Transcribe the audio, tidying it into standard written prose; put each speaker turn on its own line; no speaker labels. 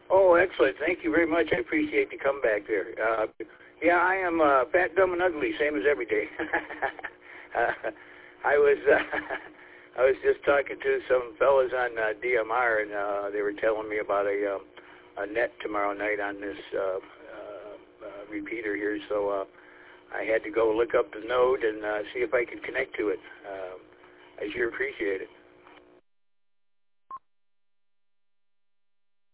Oh, excellent. Thank you very much. I appreciate the comeback there. Yeah, I am fat, dumb, and ugly, same as every day. I was just talking to some fellas on DMR, and they were telling me about a net tomorrow night on this repeater here, so I had to go look up the node and see if I could connect to it. I sure appreciate it.